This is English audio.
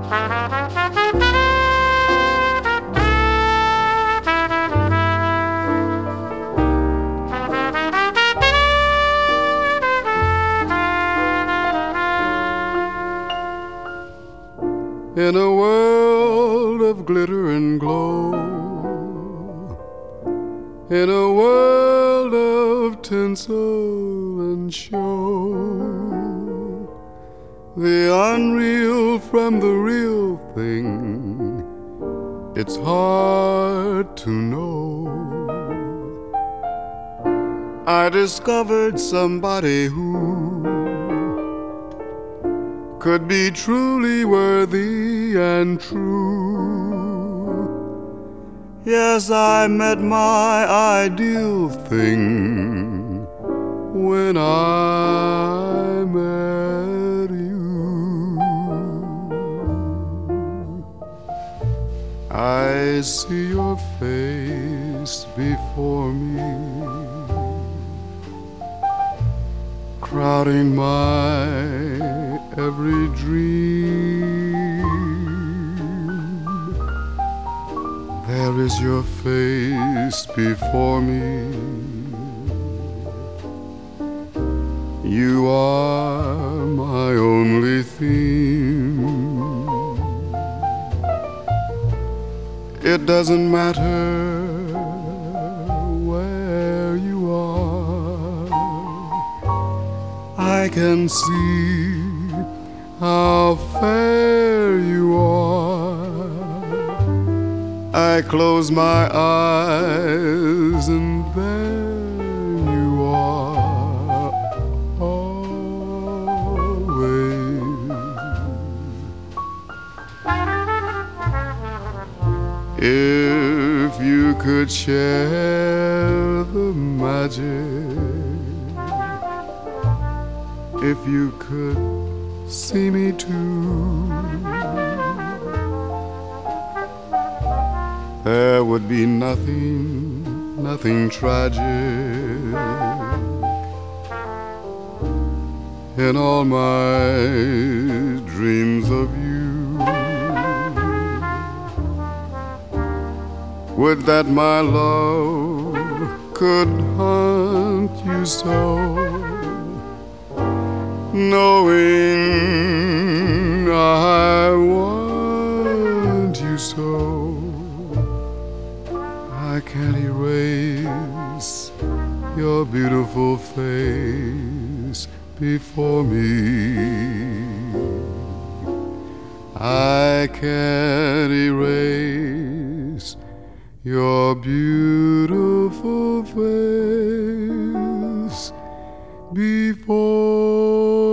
In a world of glitter and glow, in a world of tinsel and show, the unreal from the real thing, it's hard to know. I discovered somebody who could be truly worthy and true. Yes, I met my ideal thing when I met you. I see your face before me, crowding my every dream. There is your face before me. You are my only theme. It doesn't matter where you are, I can see how fair you are. I close my eyes and there you are, always. If you could share the magic, if you could see me too, there would be nothing tragic in all my dreams of you. Would that my love could haunt you so, knowing I want you so. I can't erase your beautiful face before me. I can't erase your beautiful face before